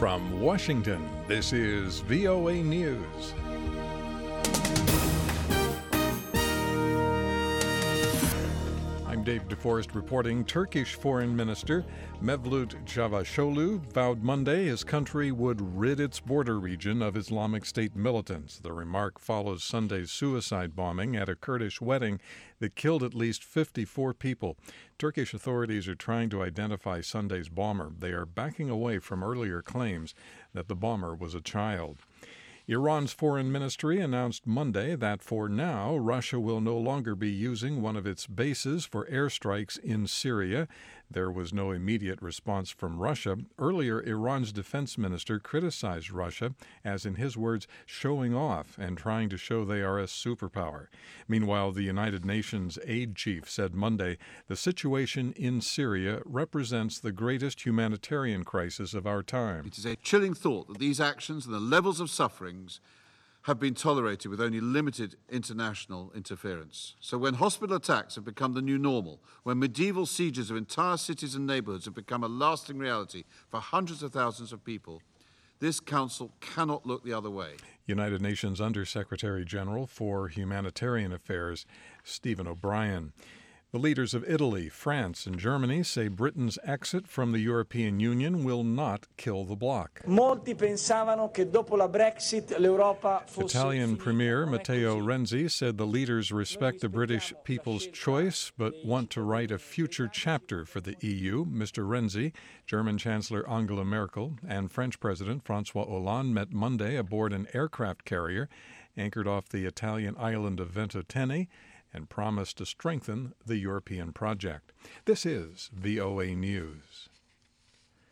From Washington, this is VOA News. I'm Dave DeForest reporting. Turkish Foreign Minister Mevlut Cavusoglu vowed Monday his country would rid its border region of Islamic State militants. The remark follows Sunday's suicide bombing at a Kurdish wedding that killed at least 54 people. Turkish authorities are trying to identify Sunday's bomber. They are backing away from earlier claims that the bomber was a child. Iran's foreign ministry announced Monday that for now, Russia will no longer be using one of its bases for airstrikes in Syria. There was no immediate response from Russia. Earlier, Iran's defense minister criticized Russia as, in his words, showing off and trying to show they are a superpower. Meanwhile, the United Nations aid chief said Monday the situation in Syria represents the greatest humanitarian crisis of our time. It is a chilling thought that these actions and the levels of suffering have been tolerated with only limited international interference. So when hospital attacks have become the new normal, when medieval sieges of entire cities and neighborhoods have become a lasting reality for hundreds of thousands of people, this council cannot look the other way. United Nations Undersecretary General for Humanitarian Affairs Stephen O'Brien. The leaders of Italy, France, and Germany say Britain's exit from the European Union will not kill the bloc. Italian Premier Matteo Renzi said the leaders respect the British people's choice but want to write a future chapter for the EU. Mr. Renzi, German Chancellor Angela Merkel, and French President François Hollande met Monday aboard an aircraft carrier anchored off the Italian island of Ventotene and promised to strengthen the European project. This is VOA News.